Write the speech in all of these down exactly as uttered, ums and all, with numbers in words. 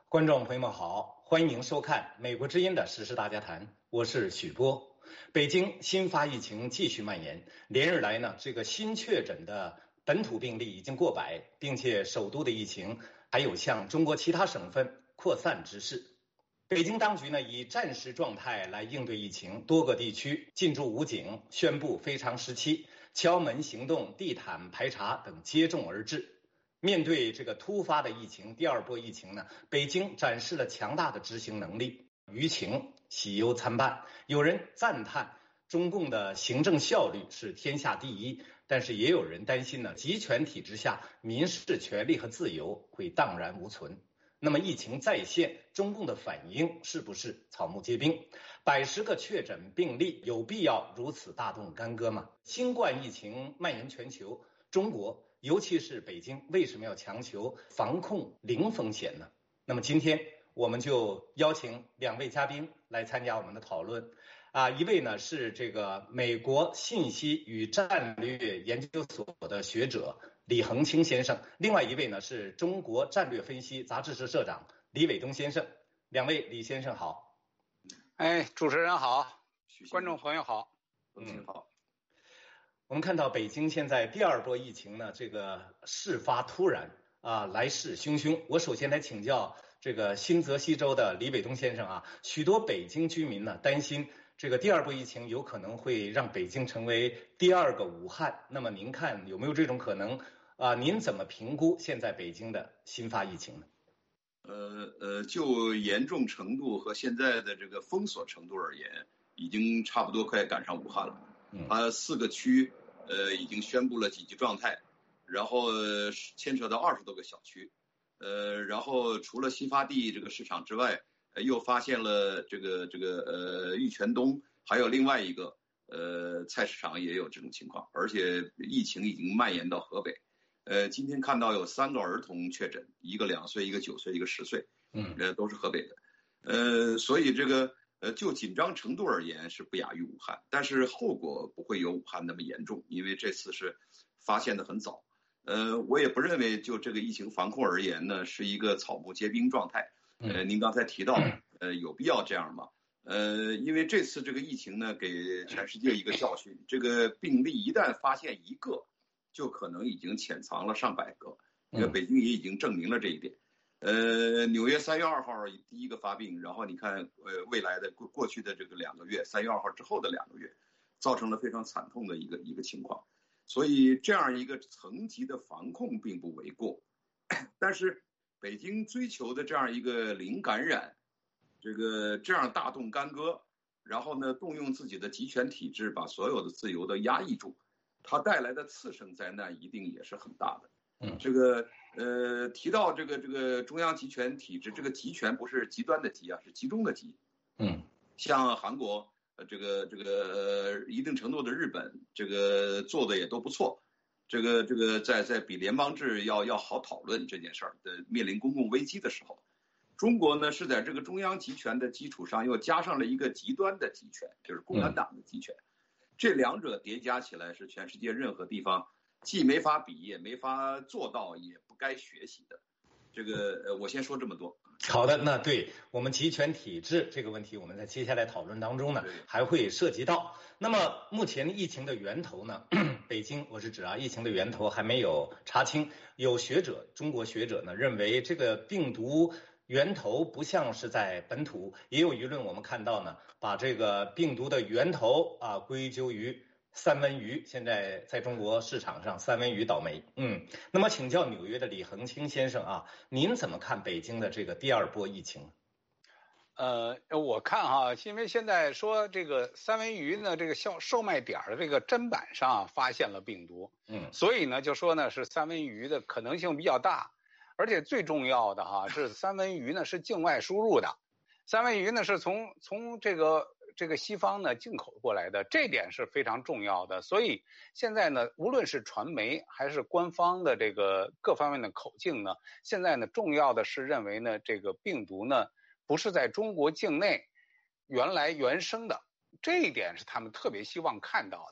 观众朋友们好，欢迎您收看美国之音的时事大家谈，我是许波。北京新发疫情继续蔓延，连日来呢，这个新确诊的本土病例已经过百，并且首都的疫情还有向中国其他省份扩散之势。北京当局呢以战时状态来应对疫情，多个地区进驻武警，宣布非常时期，敲门行动、地毯排查等接踵而至。面对这个突发的疫情，第二波疫情呢，北京展示了强大的执行能力，舆情喜忧参半。有人赞叹中共的行政效率是天下第一，但是也有人担心呢，集权体制下民事权利和自由会荡然无存。那么疫情再现，中共的反应是不是草木皆兵？百十个确诊病例有必要如此大动干戈吗？新冠疫情蔓延全球，中国尤其是北京为什么要强求防控零风险呢？那么今天我们就邀请两位嘉宾来参加我们的讨论。啊，一位呢是这个美国信息与战略研究所的学者李恒清先生，另外一位呢是中国战略分析杂志社社长李伟东先生。两位李先生好。 哎，主持人好，观众朋友好。 嗯，好。我们看到北京现在第二波疫情呢，这个事发突然啊，来势汹汹。我首先来请教这个新泽西州的李伟东先生啊，许多北京居民呢担心这个第二波疫情有可能会让北京成为第二个武汉。那么您看有没有这种可能啊？您怎么评估现在北京的新发疫情呢？ 呃呃，就严重程度和现在的这个封锁程度而言，已经差不多快赶上武汉了。它四个区呃已经宣布了紧急状态，然后牵扯到二十多个小区，呃，然后除了新发地这个市场之外，呃、又发现了这个这个呃玉泉东，还有另外一个呃菜市场也有这种情况，而且疫情已经蔓延到河北。呃，今天看到有三个儿童确诊，一个两岁，一个九岁，一个十岁，嗯，呃，都是河北的，呃，所以这个呃就紧张程度而言是不亚于武汉，但是后果不会有武汉那么严重，因为这次是发现的很早。呃，我也不认为就这个疫情防控而言呢是一个草木皆兵状态。呃，您刚才提到，呃，有必要这样吗？呃，因为这次这个疫情呢给全世界一个教训，这个病例一旦发现一个，就可能已经潜藏了上百个，因为北京也已经证明了这一点。呃，纽约三月二号第一个发病，然后你看，呃，未来的过过去的这个两个月，三月二号之后的两个月，造成了非常惨痛的一个一个情况。所以这样一个层级的防控并不为过，但是北京追求的这样一个零感染，这个这样大动干戈，然后呢，动用自己的集权体制把所有的自由都压抑住。它带来的次生灾难一定也是很大的。嗯，这个呃提到这个这个中央集权体制，这个集权不是极端的极啊，是集中的集。嗯，像韩国呃这个这个呃一定程度的日本，这个做的也都不错。这个这个在在比联邦制要要好讨论这件事儿的面临公共危机的时候，中国呢是在这个中央集权的基础上又加上了一个极端的集权，就是共产党的集权。嗯，这两者叠加起来是全世界任何地方既没法比也没法做到也不该学习的。这个呃，我先说这么多。 好的，那对我们集权体制这个问题，我们在接下来讨论当中呢还会涉及到。那么目前疫情的源头呢，北京我是指啊，疫情的源头还没有查清。有学者，中国学者呢认为这个病毒源头不像是在本土，也有舆论我们看到呢，把这个病毒的源头啊归咎于三文鱼，现在在中国市场上三文鱼倒霉。嗯，那么请教纽约的李恒清先生啊，您怎么看北京的这个第二波疫情？ 呃，我看哈，因为现在说这个三文鱼呢，这个销售卖点的这个砧板上发现了病毒，嗯，所以呢就说呢是三文鱼的可能性比较大，而且最重要的哈是三文鱼呢是境外输入的，三文鱼呢是从从这个这个西方呢进口过来的，这点是非常重要的。所以现在呢，无论是传媒还是官方的这个各方面的口径呢，现在呢重要的是认为呢这个病毒呢不是在中国境内原来原生的，这一点是他们特别希望看到的。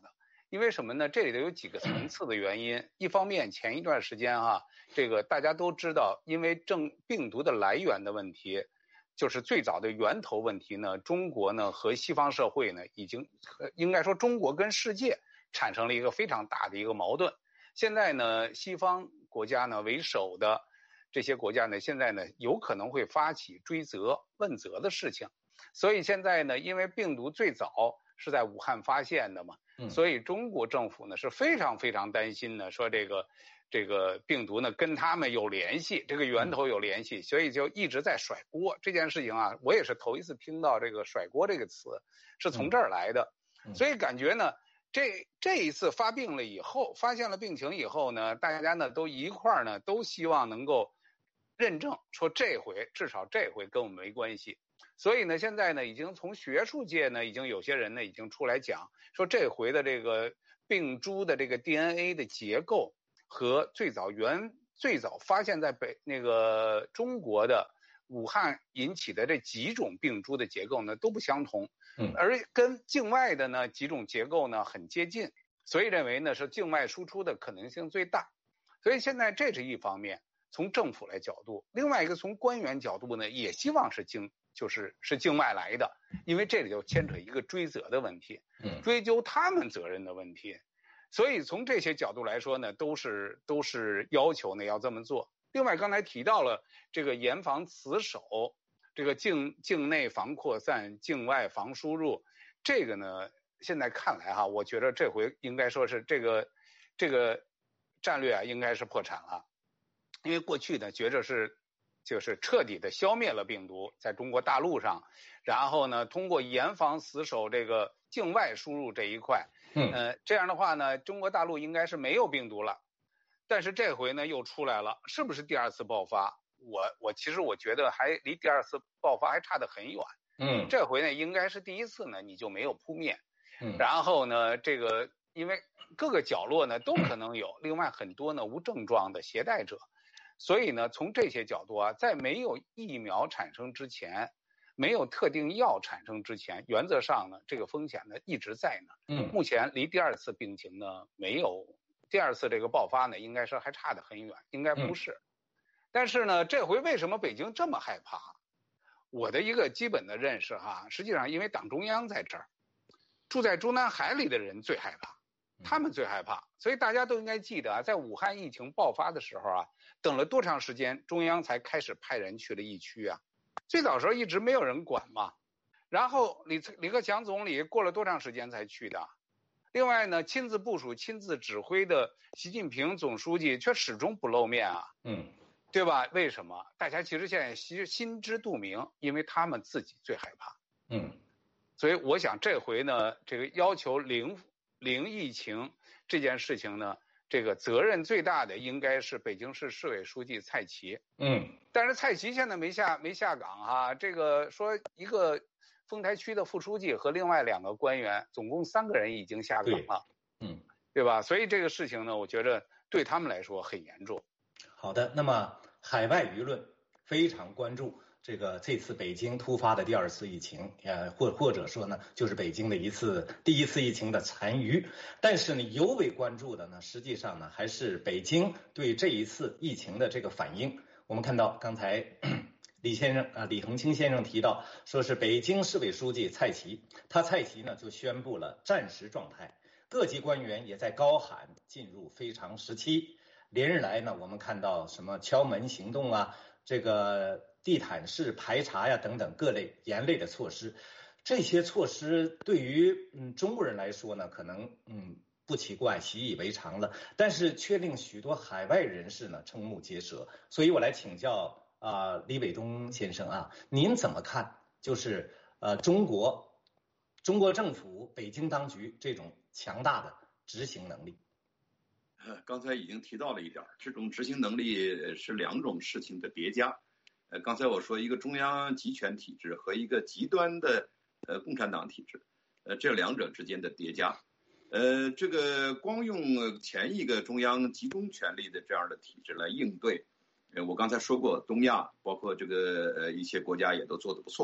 因为什么呢？这里头有几个层次的原因。一方面，前一段时间哈、啊，这个大家都知道，因为正病毒的来源的问题，就是最早的源头问题呢，中国呢和西方社会呢已经，应该说中国跟世界产生了一个非常大的一个矛盾。现在呢，西方国家呢为首的这些国家呢，现在呢有可能会发起追责问责的事情。所以现在呢，因为病毒最早是在武汉发现的嘛。所以中国政府呢是非常非常担心呢，说这个这个病毒呢跟他们有联系，这个源头有联系，所以就一直在甩锅。这件事情啊，我也是头一次听到这个甩锅这个词，是从这儿来的。所以感觉呢，这这一次发病了以后，发现了病情以后呢，大家呢都一块儿呢都希望能够认证说这回至少这回跟我们没关系。所以呢，现在呢，已经从学术界呢，已经有些人呢，已经出来讲说，这回的这个病株的这个 D N A 的结构和最早原最早发现在北那个中国的武汉引起的这几种病株的结构呢都不相同，嗯，而跟境外的呢几种结构呢很接近，所以认为呢是境外输出的可能性最大。所以现在这是一方面，从政府来角度，另外一个从官员角度呢，也希望是境。就是是境外来的，因为这里就牵扯一个追责的问题，追究他们责任的问题，所以从这些角度来说呢，都是都是要求呢要这么做。另外刚才提到了这个严防死守，这个境境内防扩散，境外防输入，这个呢现在看来哈，我觉得这回应该说是这个这个战略啊应该是破产了，因为过去呢觉着是。就是彻底的消灭了病毒在中国大陆上，然后呢，通过严防死守这个境外输入这一块，嗯，呃，这样的话呢，中国大陆应该是没有病毒了。但是这回呢又出来了，是不是第二次爆发？我我其实我觉得还离第二次爆发还差得很远。嗯，这回呢应该是第一次呢你就没有扑灭，嗯，然后呢这个因为各个角落呢都可能有，另外很多呢无症状的携带者。所以呢，从这些角度啊，在没有疫苗产生之前，没有特定药产生之前，原则上呢，这个风险呢一直在呢。嗯，目前离第二次病情呢没有，第二次这个爆发呢，应该是还差得很远，应该不是。嗯、但是呢，这回为什么北京这么害怕？我的一个基本的认识哈，实际上因为党中央在这儿，住在中南海里的人最害怕。他们最害怕，所以大家都应该记得啊，在武汉疫情爆发的时候啊，等了多长时间，中央才开始派人去了疫区啊？最早时候一直没有人管嘛。然后李李克强总理过了多长时间才去的？另外呢，亲自部署、亲自指挥的习近平总书记却始终不露面啊。嗯，对吧？为什么？大家其实现在心心知肚明，因为他们自己最害怕。嗯，所以我想这回呢，这个要求零。零疫情这件事情呢，这个责任最大的应该是北京市市委书记蔡奇。嗯，但是蔡奇现在没下没下岗啊。这个说一个丰台区的副书记和另外两个官员，总共三个人已经下岗了。嗯，对吧？所以这个事情呢，我觉得对他们来说很严重。 好的，那么海外舆论非常关注。这个这次北京突发的第二次疫情，呃，或或者说呢，就是北京的一次第一次疫情的残余。但是呢，尤为关注的呢，实际上呢，还是北京对这一次疫情的这个反应。我们看到刚才李先生啊，李恒清先生提到，说是北京市委书记蔡奇，他蔡奇呢就宣布了战时状态，各级官员也在高喊进入非常时期。连日来呢，我们看到什么敲门行动啊，这个地毯式排查呀等等各类严厉的措施，这些措施对于嗯中国人来说呢，可能嗯不奇怪，习以为常了，但是却令许多海外人士呢瞠目结舌。所以我来请教啊、呃、李伟东先生啊，您怎么看？就是呃中国中国政府北京当局这种强大的执行能力。 呃，刚才已经提到了一点，这种执行能力是两种事情的叠加。呃，刚才我说一个中央集权体制和一个极端的呃共产党体制，呃，这两者之间的叠加。呃，这个光用前一个中央集中权力的这样的体制来应对，呃，我刚才说过，东亚包括这个呃一些国家也都做得不错。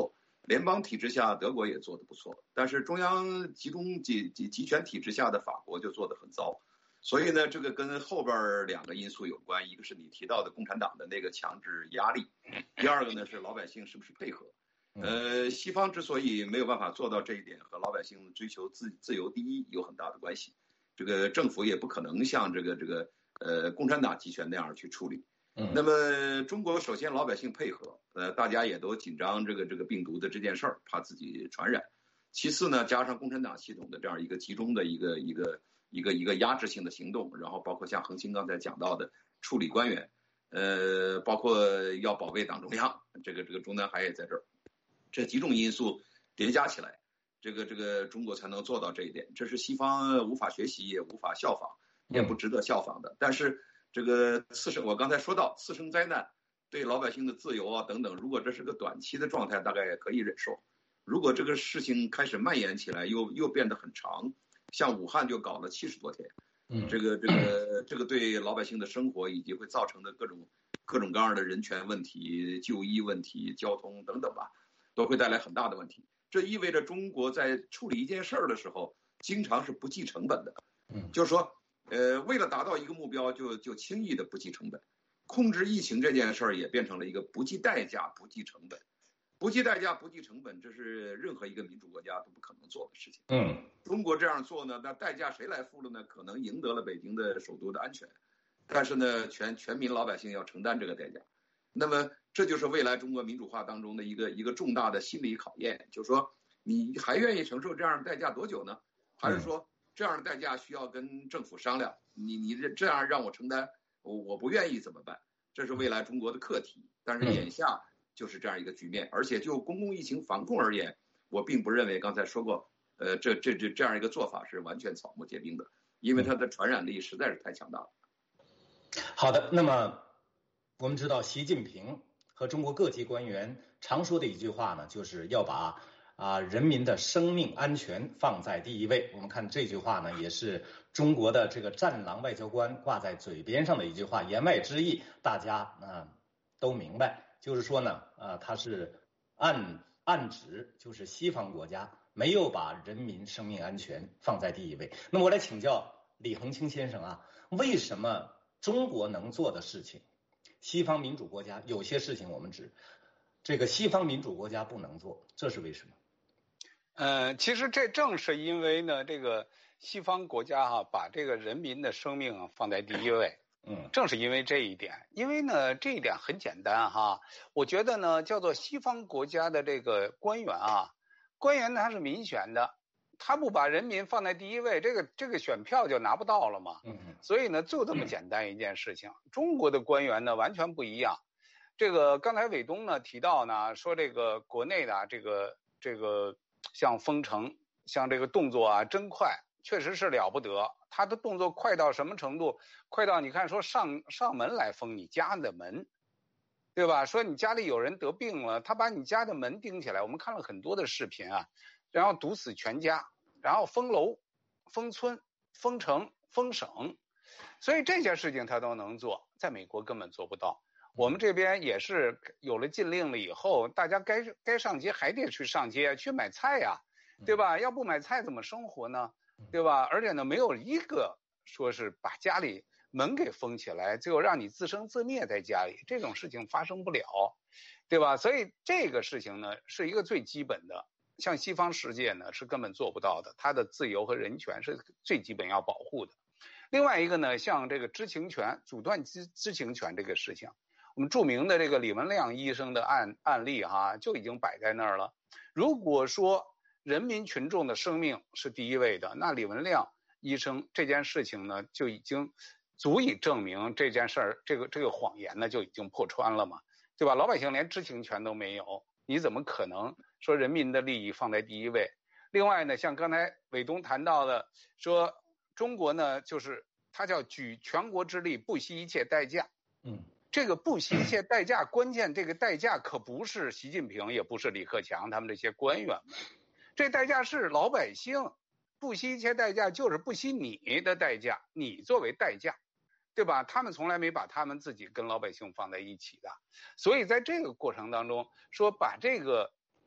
联邦体制下德国也做得不错，但是中央集中集集集权体制下的法国就做得很糟。所以呢，这个跟后边两个因素有关，一个是你提到的共产党的那个强制压力，第二个呢是老百姓是不是配合。呃，西方之所以没有办法做到这一点，和老百姓追求自自由第一有很大的关系。这个政府也不可能像这个这个呃共产党集权那样去处理。那么中国首先老百姓配合，呃，大家也都紧张这个这个病毒的这件事儿，怕自己传染。其次呢，加上共产党系统的这样一个集中的一个一个一个一个压制性的行动，然后包括像恒星刚才讲到的处理官员，呃，包括要保卫党中央，这个这个中南海也在这儿。这几种因素叠加起来，这个这个中国才能做到这一点，这是西方无法学习也无法效仿，也不值得效仿的。但是这个次生，我刚才说到次生灾难对老百姓的自由啊等等，如果这是个短期的状态，大概也可以忍受。如果这个事情开始蔓延起来，又又变得很长，像武汉就搞了七十多天，嗯，这个这个这个对老百姓的生活以及会造成的各种各种各样的人权问题、就医问题、交通等等吧。都会带来很大的问题，这意味着中国在处理一件事儿的时候，经常是不计成本的。嗯，就是说，呃，为了达到一个目标就，就就轻易的不计成本。控制疫情这件事儿也变成了一个不计代价、不计成本。不计代价、不计成本，这是任何一个民主国家都不可能做的事情。嗯，中国这样做呢，那代价谁来付了呢？可能赢得了北京的首都的安全，但是呢，全全民老百姓要承担这个代价。那么这就是未来中国民主化当中的一个一个重大的心理考验，就是说你还愿意承受这样的代价多久呢？还是说这样的代价需要跟政府商量？你你这样让我承担，我我不愿意怎么办？这是未来中国的课题。但是眼下就是这样一个局面，而且就公共疫情防控而言，我并不认为刚才说过，呃，这这这这样一个做法是完全草木皆兵的，因为它的传染力实在是太强大了。 好的，那么。我们知道，习近平和中国各级官员常说的一句话呢，就是要把啊人民的生命安全放在第一位。我们看这句话呢，也是中国的这个战狼外交官挂在嘴边上的一句话，言外之意大家啊、呃、都明白，就是说呢，啊他是暗暗指就是西方国家没有把人民生命安全放在第一位。那么我来请教李恒清先生啊，为什么中国能做的事情？西方民主国家有些事情我们指这个西方民主国家不能做，这是为什么？ 呃，其实这正是因为呢，这个西方国家哈、啊、把这个人民的生命啊放在第一位。嗯，正是因为这一点，因为呢这一点很简单哈，我觉得呢叫做西方国家的这个官员啊，官员他是民选的。他不把人民放在第一位，这个这个选票就拿不到了嘛。嗯，所以呢，就这么简单一件事情。中国的官员呢，完全不一样。这个刚才伟东呢提到呢，说这个国内的这个这个像封城，像这个动作啊，真快，确实是了不得。他的动作快到什么程度？快到你看说上上门来封你家的门，对吧？说你家里有人得病了，他把你家的门钉起来。我们看了很多的视频啊。然后毒死全家，然后封楼、封村、封城、封省，所以这些事情他都能做，在美国根本做不到。我们这边也是有了禁令了以后，大家该该上街还得去上街去买菜呀，对吧？要不买菜怎么生活呢？对吧？而且呢，没有一个说是把家里门给封起来，最后让你自生自灭在家里，这种事情发生不了，对吧？所以这个事情呢，是一个最基本的。像西方世界呢是根本做不到的，它的自由和人权是最基本要保护的。另外一个呢，像这个知情权、阻断知知情权这个事情，我们著名的这个李文亮医生的案案例哈，就已经摆在那儿了。如果说人民群众的生命是第一位的，那李文亮医生这件事情呢，就已经足以证明这件事儿，这个这个谎言呢就已经破穿了嘛，对吧？老百姓连知情权都没有，你怎么可能说人民的利益放在第一位？另外呢，像刚才伟东谈到的，说中国呢，就是他叫举全国之力，不惜一切代价。嗯，这个不惜一切代价，关键这个代价可不是习近平，也不是李克强他们这些官员们，这代价是老百姓。不惜一切代价就是不惜你的代价，你作为代价，对吧？他们从来没把他们自己跟老百姓放在一起的，所以在这个过程当中，说把这个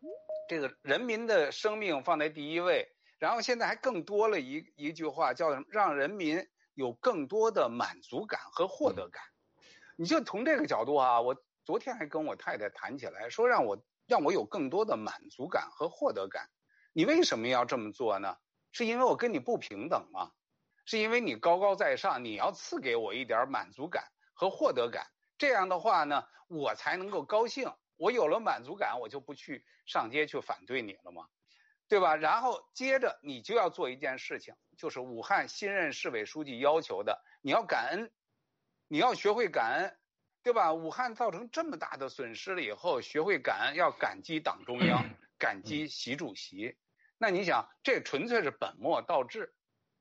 这个人民的生命放在第一位，然后现在还更多了一一句话叫让人民有更多的满足感和获得感。你就从这个角度啊，我昨天还跟我太太谈起来，说让我让我有更多的满足感和获得感。你为什么要这么做呢？是因为我跟你不平等吗？是因为你高高在上，你要赐给我一点满足感和获得感，这样的话呢，我才能够高兴。我有了满足感，我就不去上街去反对你了吗？对吧？然后接着你就要做一件事情，就是武汉新任市委书记要求的，你要感恩，你要学会感恩，对吧？武汉造成这么大的损失了以后，学会感恩，要感激党中央，感激习主席。那你想，这纯粹是本末倒置。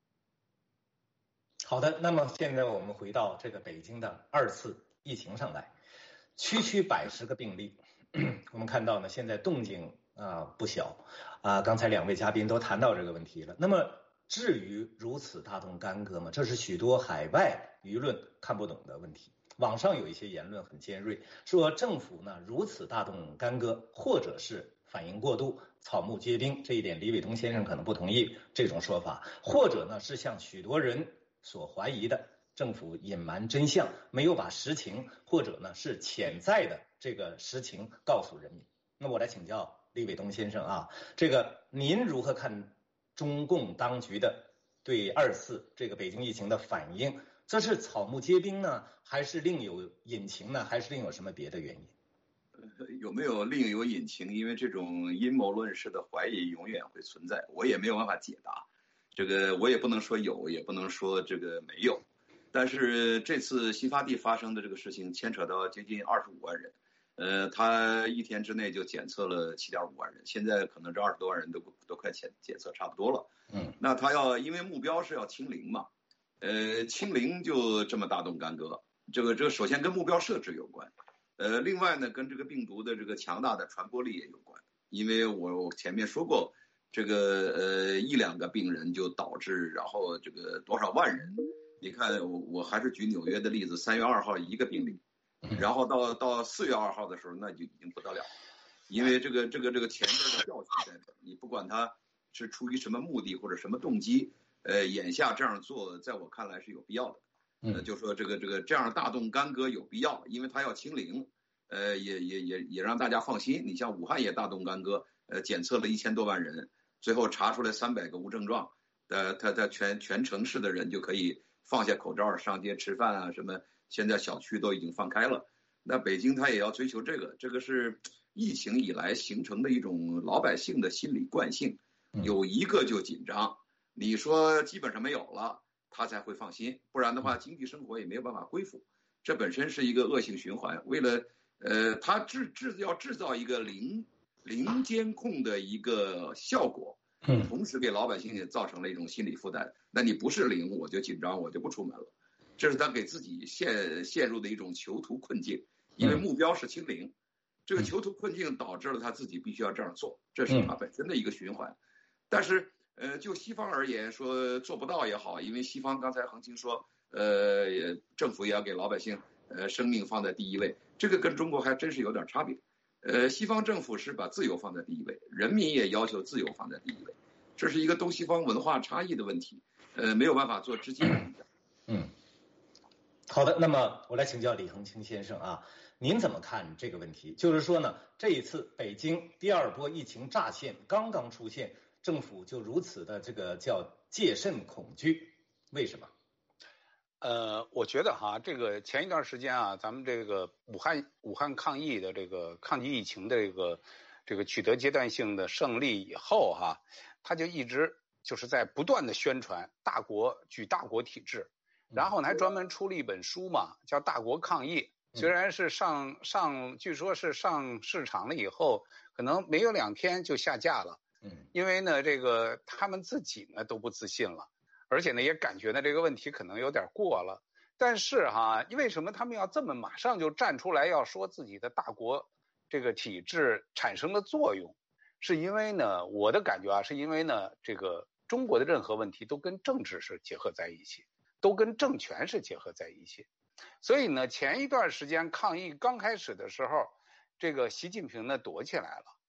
好的，那么现在我们回到这个北京的二次疫情上来，区区百十个病例，我们看到呢，现在动静啊、呃、不小啊、呃。刚才两位嘉宾都谈到这个问题了。那么至于如此大动干戈吗？这是许多海外舆论看不懂的问题。网上有一些言论很尖锐，说政府呢如此大动干戈，或者是反应过度、草木皆兵。这一点李伟东先生可能不同意这种说法，或者呢是像许多人所怀疑的，政府隐瞒真相，没有把实情或者呢是潜在的这个实情告诉人民。那我来请教李伟东先生啊，这个您如何看中共当局的对二次这个北京疫情的反应？这是草木皆兵呢，还是另有隐情呢？还是另有什么别的原因？ 有没有另有隐情？因为这种阴谋论式的怀疑永远会存在，我也没有办法解答。这个我也不能说有，也不能说这个没有。但是这次新发地发生的这个事情牵扯到接近二十五万人，呃，他一天之内就检测了七点五万人，现在可能这二十多万人都都快检检测差不多了。嗯，那他要因为目标是要清零嘛，呃，清零就这么大动干戈，这个这个首先跟目标设置有关，呃，另外呢跟这个病毒的这个强大的传播力也有关，因为我我前面说过。这个呃一两个病人就导致，然后这个多少万人？你看我我还是举纽约的例子，三月二号一个病例，然后到到四月二号的时候，那就已经不得了，因为这个这个这个前边的教训在这，你不管他是出于什么目的或者什么动机，呃，眼下这样做，在我看来是有必要的。呃，就说这个这个这样大动干戈有必要，因为他要清零，呃，也也也也让大家放心。你像武汉也大动干戈，呃，检测了一千多万人。最后查出来三百个无症状，呃，他他全全城市的人就可以放下口罩上街吃饭啊，什么现在小区都已经放开了。那北京他也要追求这个，这个是疫情以来形成的一种老百姓的心理惯性，有一个就紧张，你说基本上没有了，他才会放心，不然的话经济生活也没有办法恢复，这本身是一个恶性循环。为了呃，他制制要制造一个零。零监控的一个效果，同时给老百姓也造成了一种心理负担。那你不是零，我就紧张，我就不出门了。这是他给自己陷陷入的一种囚徒困境，因为目标是清零，这个囚徒困境导致了他自己必须要这样做，这是他本身的一个循环。但是，呃，就西方而言，说做不到也好，因为西方刚才恒清说，呃，政府也要给老百姓呃生命放在第一位，这个跟中国还真是有点差别。呃，西方政府是把自由放在第一位，人民也要求自由放在第一位，这是一个东西方文化差异的问题，呃，没有办法做直接的比较。 嗯，好的，那么我来请教李恒清先生啊，您怎么看这个问题？就是说呢，这一次北京第二波疫情乍现，刚刚出现，政府就如此的这个叫戒慎恐惧，为什么？ 呃，我觉得哈，这个前一段时间啊，咱们这个武汉武汉抗疫的这个抗击疫情的这个这个取得阶段性的胜利以后哈，他就一直就是在不断的宣传大国举大国体制，然后呢还专门出了一本书嘛，叫《大国抗疫》。虽然是上上，据说是上市场了以后，可能没有两天就下架了。嗯，因为呢，这个他们自己呢都不自信了。而且呢，也感觉呢这个问题可能有点过了，但是哈，为什么他们要这么马上就站出来要说自己的大国这个体制产生了作用？是因为呢，我的感觉啊，是因为呢，这个中国的任何问题都跟政治是结合在一起，都跟政权是结合在一起。所以呢，前一段时间抗疫刚开始的时候，这个习近平呢躲起来了。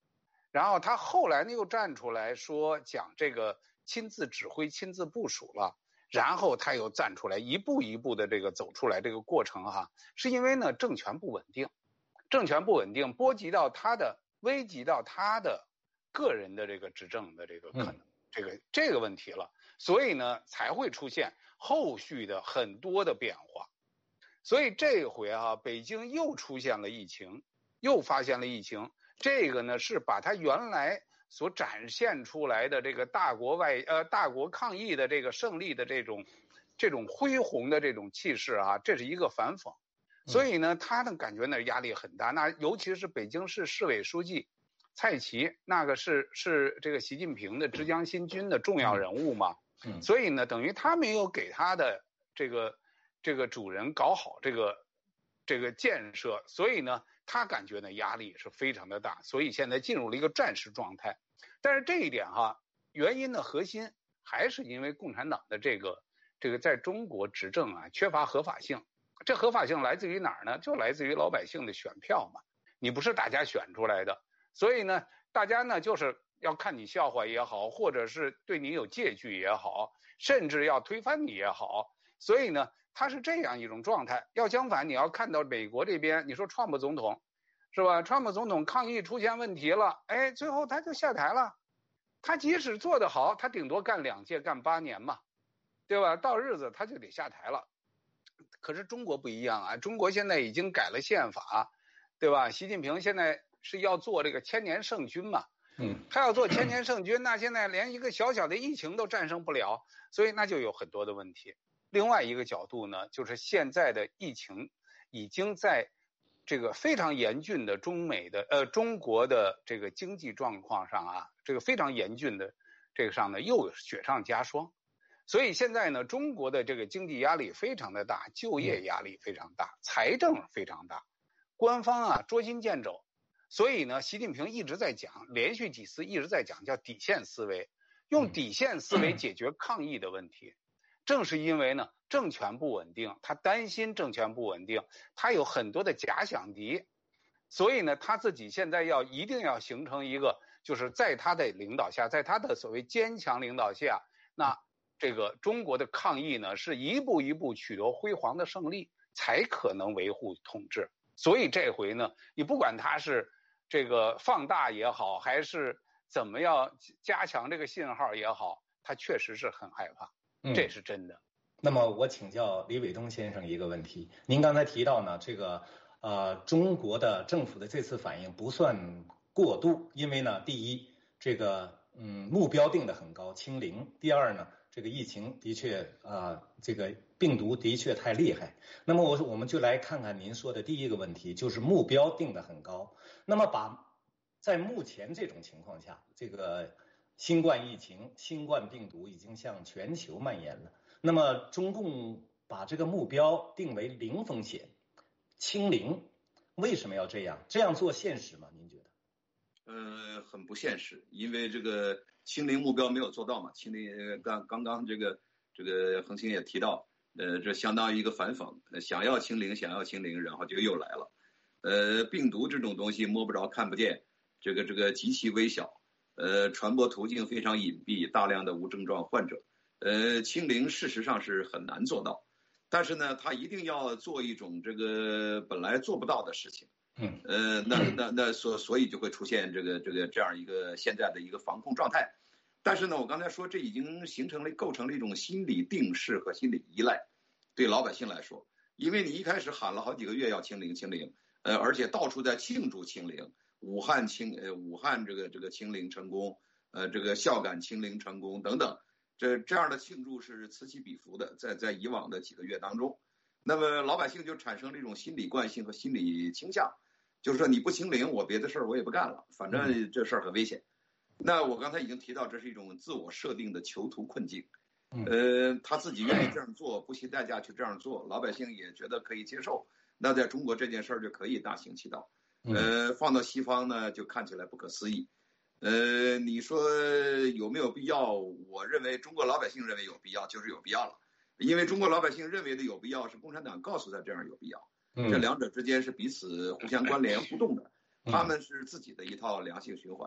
然后他后来呢又站出来说讲这个亲自指挥、亲自部署了，然后他又站出来一步一步的这个走出来这个过程哈，是因为呢政权不稳定，政权不稳定波及到他的危及到他的个人的这个执政的这个可能、嗯、这个这个问题了，所以呢才会出现后续的很多的变化。所以这回啊，北京又出现了疫情，又发现了疫情，这个呢是把他原来所展现出来的这个大国外呃大国抗疫的这个胜利的这种这种恢宏的这种气势啊，这是一个反讽。所以呢，他的感觉呢压力很大。那尤其是北京市市委书记蔡奇，那个是是这个习近平的浙江新军的重要人物嘛，嗯，所以呢，等于他没有给他的这个这个主人搞好这个这个建设，所以呢，他感觉呢压力是非常的大，所以现在进入了一个战时状态。但是这一点哈，原因的核心还是因为共产党的这个这个在中国执政啊缺乏合法性。这合法性来自于哪儿呢？就来自于老百姓的选票嘛，你不是大家选出来的，所以呢，大家呢就是要看你笑话也好，或者是对你有戒惧也好，甚至要推翻你也好，所以呢，它是这样一种状态。要相反，你要看到美国这边，你说川普总统是吧？川普总统抗疫出现问题了，哎，最后他就下台了。他即使做得好，他顶多干两届，干八年嘛，对吧？到日子他就得下台了。可是中国不一样啊，中国现在已经改了宪法，对吧？习近平现在是要做这个千年圣军嘛，嗯，他要做千年圣军，那现在连一个小小的疫情都战胜不了，所以那就有很多的问题。另外一个角度呢，就是现在的疫情已经在这个非常严峻的中美的呃中国的这个经济状况上啊，这个非常严峻的这个上呢又雪上加霜。所以现在呢，中国的这个经济压力非常的大，就业压力非常大，财政非常大，官方啊捉襟见肘。所以呢，习近平一直在讲，连续几次一直在讲叫底线思维，用底线思维解决抗疫的问题。正是因为呢，政权不稳定，他担心政权不稳定，他有很多的假想敌，所以呢，他自己现在要一定要形成一个，就是在他的领导下，在他的所谓坚强领导下，那这个中国的抗疫呢，是一步一步取得辉煌的胜利，才可能维护统治。所以这回呢，你不管他是这个放大也好，还是怎么样加强这个信号也好，他确实是很害怕，嗯、这是真的。 那么我请教李伟东先生一个问题，您刚才提到呢，这个呃中国的政府的这次反应不算过度，因为呢，第一，这个嗯目标定得很高，清零；第二呢，这个疫情的确啊、呃，这个病毒的确太厉害。那么我我们就来看看您说的第一个问题，就是目标定得很高。那么把在目前这种情况下，这个新冠疫情、新冠病毒已经向全球蔓延了。那么中共把这个目标定为零风险、清零，为什么要这样？这样做现实吗？您觉得？ 呃，很不现实，因为这个清零目标没有做到嘛。清零刚刚刚这个这个恒星也提到，呃，这相当于一个反讽，想要清零，想要清零，然后就又来了。呃，病毒这种东西摸不着、看不见，这个这个极其微小，呃，传播途径非常隐蔽，大量的无症状患者。呃，清零事实上是很难做到，但是呢，他一定要做一种这个本来做不到的事情。嗯，呃，那那那所所以就会出现这个这个这样一个现在的一个防控状态。但是呢，我刚才说这已经形成了构成了一种心理定势和心理依赖，对老百姓来说，因为你一开始喊了好几个月要清零清零，呃，而且到处在庆祝清零，武汉清呃武汉这个这个清零成功，呃，这个孝感清零成功等等。这这样的庆祝是此起彼伏的，在在以往的几个月当中，那么老百姓就产生了一种心理惯性和心理倾向，就是说你不清零，我别的事儿我也不干了，反正这事儿很危险。那我刚才已经提到，这是一种自我设定的囚徒困境，呃，他自己愿意这样做，不惜代价去这样做，老百姓也觉得可以接受，那在中国这件事儿就可以大行其道，呃，放到西方呢就看起来不可思议。呃，你说有没有必要？我认为中国老百姓认为有必要，就是有必要了。因为中国老百姓认为的有必要，是共产党告诉他这样有必要。这两者之间是彼此互相关联互动的，他们是自己的一套良性循环。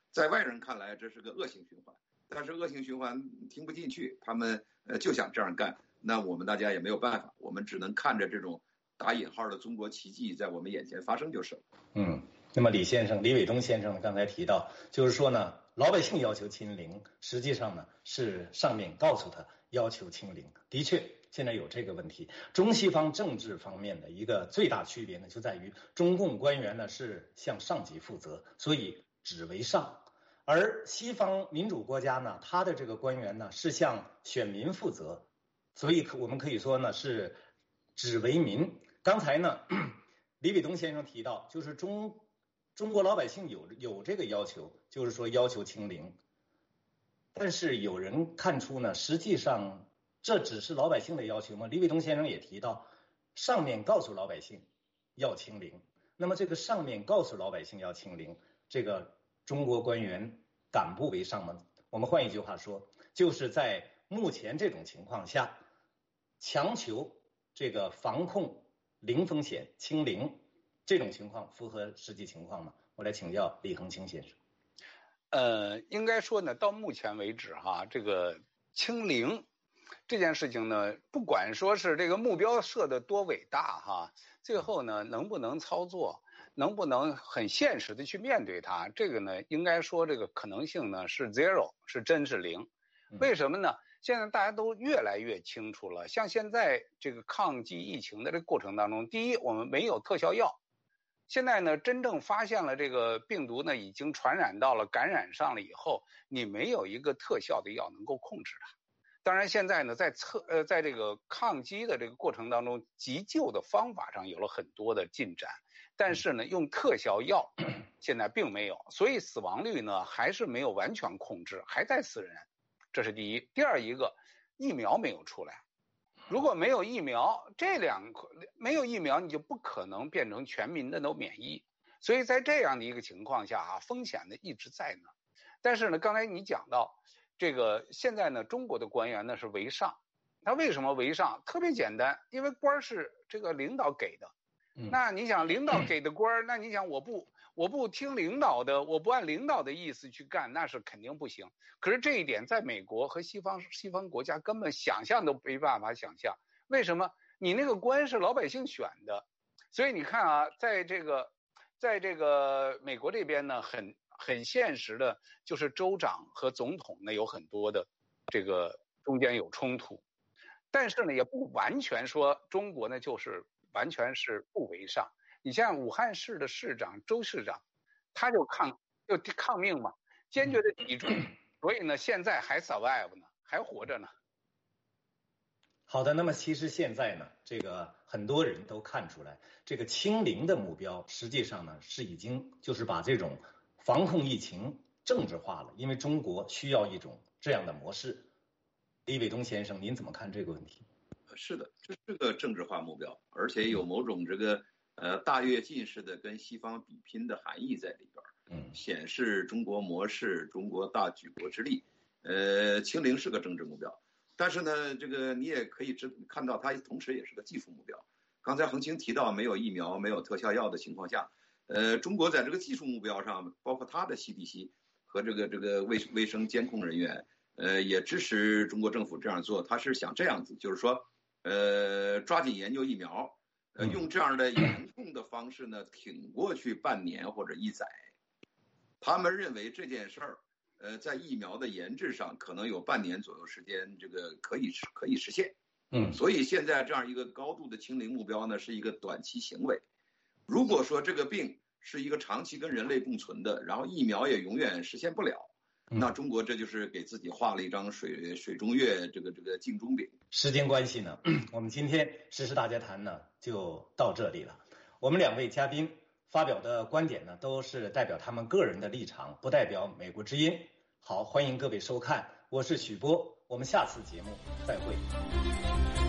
在外人看来这是个恶性循环，但是恶性循环听不进去，他们呃就想这样干，那我们大家也没有办法，我们只能看着这种打引号的中国奇迹在我们眼前发生就是了。 嗯，那么李先生，李伟东先生刚才提到，就是说呢，老百姓要求清零，实际上呢是上面告诉他要求清零。的确，现在有这个问题。中西方政治方面的一个最大区别呢，就在于中共官员呢是向上级负责，所以只为上；而西方民主国家呢，他的这个官员呢是向选民负责，所以我们可以说呢是只为民。刚才呢，李伟东先生提到，就是中中国老百姓有有这个要求，就是说要求清零。但是有人看出呢，实际上这只是老百姓的要求吗？李伟东先生也提到，上面告诉老百姓要清零，那么这个上面告诉老百姓要清零，这个中国官员敢不为上吗？我们换一句话说，就是在目前这种情况下，强求这个防控零风险清零，这种情况符合实际情况吗？我来请教李恒清先生。 呃，应该说呢，到目前为止哈，这个清零这件事情呢，不管说是这个目标设得多伟大哈，最后呢能不能操作，能不能很现实的去面对它，这个呢应该说这个可能性呢是 zero， 是真是零。为什么呢？现在大家都越来越清楚了，像现在这个抗击疫情的这个过程当中，第一，我们没有特效药。现在呢，真正发现了这个病毒呢，已经传染到了、感染上了以后，你没有一个特效的药能够控制它。当然，现在呢，在测呃，在这个抗击的这个过程当中，急救的方法上有了很多的进展，但是呢，用特效药现在并没有，所以死亡率呢还是没有完全控制，还在死人。这是第一。第二一个，疫苗没有出来。如果没有疫苗，这两没有疫苗，你就不可能变成全民的都免疫。所以在这样的一个情况下啊，风险呢一直在那。但是呢，刚才你讲到这个，现在呢，中国的官员呢是为上。他为什么为上？特别简单，因为官是这个领导给的。那你想，领导给的官，那你想我不我不听领导的，我不按领导的意思去干，那是肯定不行。可是这一点在美国和西方西方国家根本想象都没办法想象。为什么？你那个官是老百姓选的，所以你看啊，在这个在这个美国这边呢，很很现实的，就是州长和总统呢有很多的这个中间有冲突，但是呢也不完全说中国呢就是完全是不为上。你像武汉市的市长周市长，他就抗就抗命嘛，坚决的抵住，所以呢现在还 survive 呢，还活着呢。 好的，那么其实现在呢，这个很多人都看出来，这个清零的目标实际上呢是已经就是把这种防控疫情政治化了，因为中国需要一种这样的模式。李伟东先生，您怎么看这个问题？ 是的，这是个政治化目标，而且有某种这个呃大跃进式的跟西方比拼的含义在里边，嗯，显示中国模式、中国大举国之力。呃，清零是个政治目标，但是呢，这个你也可以知看到，它同时也是个技术目标。刚才恒清提到，没有疫苗、没有特效药的情况下，呃，中国在这个技术目标上，包括它的 C D C 和这个这个卫卫生监控人员，呃，也支持中国政府这样做。他是想这样子，就是说。呃，抓紧研究疫苗，呃，用这样的严控的方式呢，挺过去半年或者一载。他们认为这件事儿，呃，在疫苗的研制上可能有半年左右时间，这个可以可以实现。嗯，所以现在这样一个高度的清零目标呢，是一个短期行为。如果说这个病是一个长期跟人类共存的，然后疫苗也永远实现不了。那中国这就是给自己画了一张水水中月，这个这个镜中饼。 时间关系呢，我们今天时事大家谈呢就到这里了。我们两位嘉宾发表的观点呢，都是代表他们个人的立场，不代表美国之音。好，欢迎各位收看，我是许波，我们下次节目再会。